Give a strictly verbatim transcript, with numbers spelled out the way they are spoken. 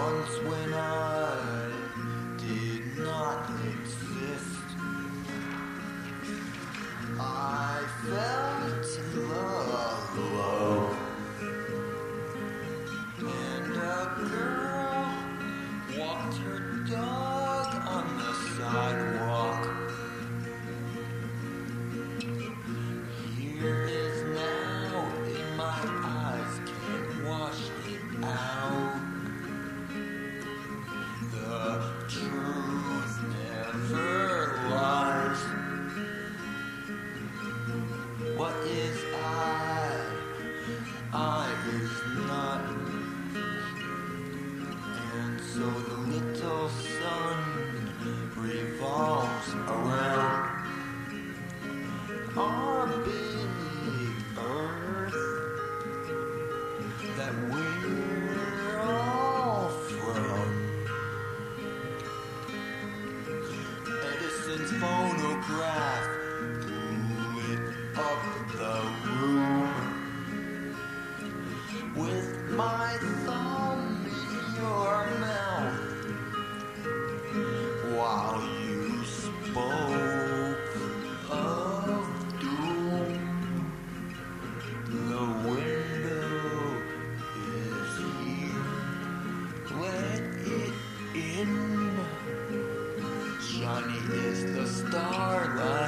Once when I did not exist, I felt in love, and a girl walked her dog on the sidewalk. Here is now in my eyes, can't wash it out. The truth never lies. What is I? I is not. And so the little sun revolves around our big earth that we're all from. Edison's phonograph lit up the room with my thumb in your mouth while you spoke of doom. The window is here, let it in. Shiny is the starlight.